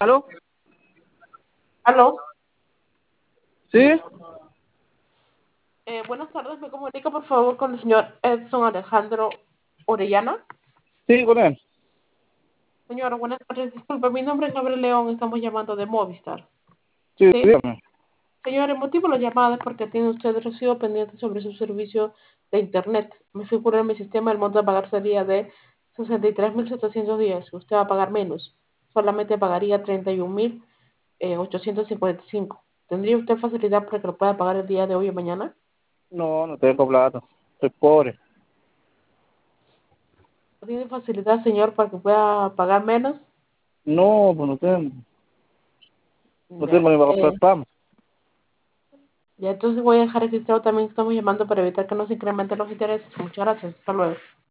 ¿Aló? Aló, ¿Sí? buenas tardes, me comunico por favor con el señor Edson Alejandro Orellana. Sí, con él. Señora, buenas tardes, disculpe, mi nombre es Gabriel León, estamos llamando de Movistar. Sí, ¿Sí? dígame. Señor, el motivo de la llamada es porque tiene usted recibo pendiente sobre su servicio de Internet. Me figura en mi sistema el monto a pagar sería de 63.710. Usted va a pagar menos, solamente pagaría 31.855. ¿Tendría usted facilidad para que lo pueda pagar el día de hoy o mañana? No, no tengo plata. Soy pobre. ¿Tiene facilidad, señor, para que pueda pagar menos? No, pues no tengo. No Ya, tengo ni para comprar pan. ya entonces voy a dejar registrado también que estamos llamando para evitar que nos incrementen los intereses. Muchas gracias. Hasta luego.